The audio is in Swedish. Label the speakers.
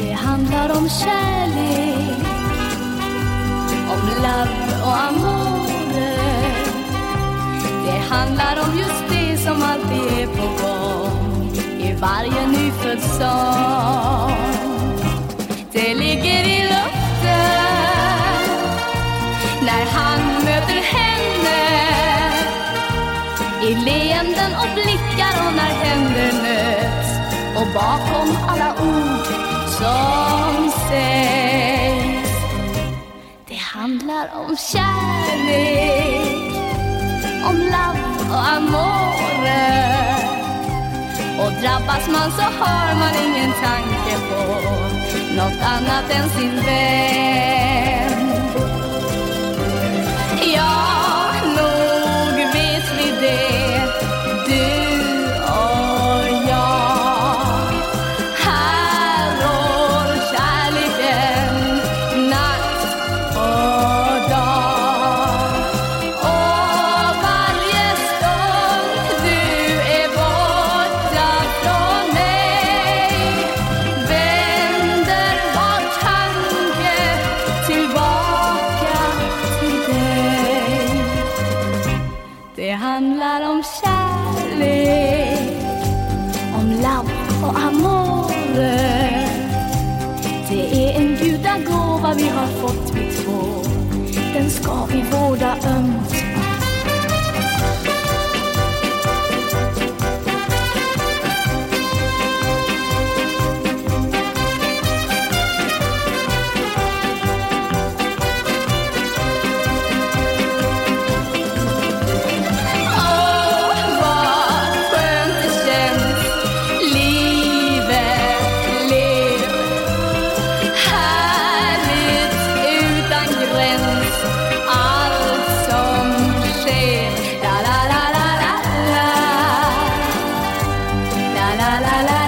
Speaker 1: Det handlar om kärlek, om love och amore. Det handlar om just det som alltid är på gång i varje nyfödd sång. Det ligger i luften när han möter henne, i leenden och blickar och när händer möts, och bakom alla ord som sägs. Det handlar om kärlek, om love och amore. Och drabbas man så har man ingen tanke på något annat än sin vän. Ja, nog vet vi det, du och jag. Här rår kärleken natt och dag. Och varje stund du är borta från mig vänder var tanke tillbaka till dig. Det handlar om kärlek, om love och amore. Det är en gudagåva vi har fått vi två, den ska vi vårda ömt. La la la